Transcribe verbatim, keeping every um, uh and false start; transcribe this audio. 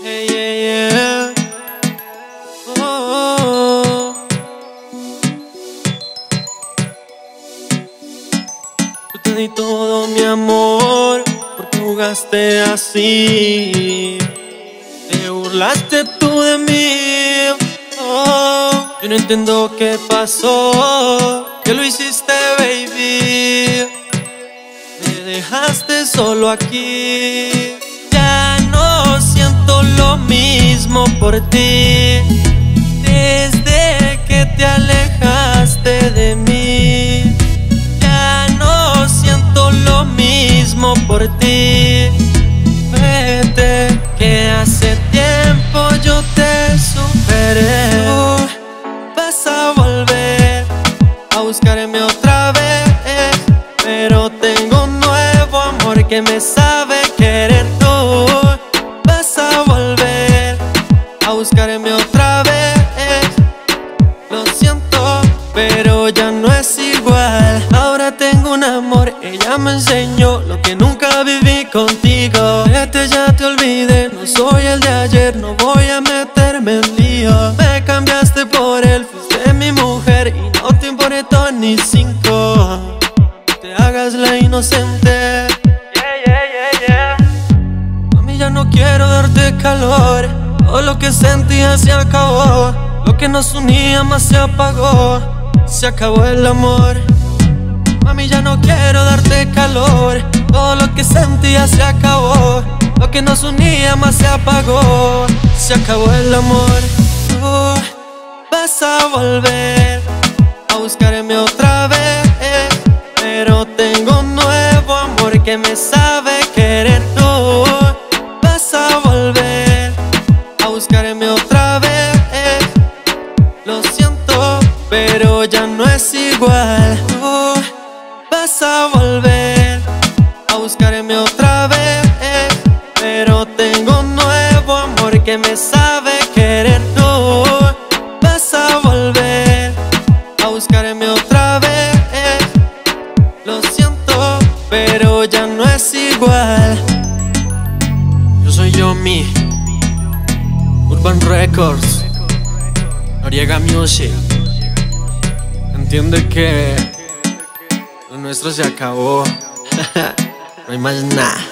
Hey, yeah, yeah. Oh, oh, oh. Yo te di todo mi amor, porque jugaste así. Te burlaste tú de mí. Oh, yo no entiendo qué pasó, que lo hiciste, baby. Me dejaste solo aquí. Ya no siento lo mismo por ti. Desde que te alejaste de mí, ya no siento lo mismo por ti. Vete, que hace tiempo yo te superé. Tú vas a volver a buscarme otra vez, pero tengo un nuevo amor que me sabe querer. Tú vas a volver a buscarme otra vez. Lo siento, pero ya no es igual. Ahora tengo un amor, ella me enseñó lo que nunca viví contigo. Vete, ya te olvidé, no soy el de ayer, no voy a meterme en lío. Me cambiaste por él, fuiste mi mujer y no te importó ni cinco. Te hagas la inocente. Yeah, yeah, yeah, yeah. Mami, ya no quiero darte calor. Todo lo que sentía se acabó. Lo que nos unía más se apagó. Se acabó el amor. Mami, ya no quiero darte calor. Todo lo que sentía se acabó. Lo que nos unía más se apagó. Se acabó el amor. Tú vas a volver a buscarme otra vez, pero tengo un nuevo amor que me sabe querer. Tú vas a volver a buscarme otra vez. Lo siento, pero ya no es igual. Tú vas a volver a buscarme otra vez, pero tengo un nuevo amor que me sabe querer. Tú vas a volver a buscarme otra vez. Lo siento, pero ya no es igual. Yo soy Yomi, Urban Records, Noriega Music. Entiende que lo nuestro se acabó. No hay más nada.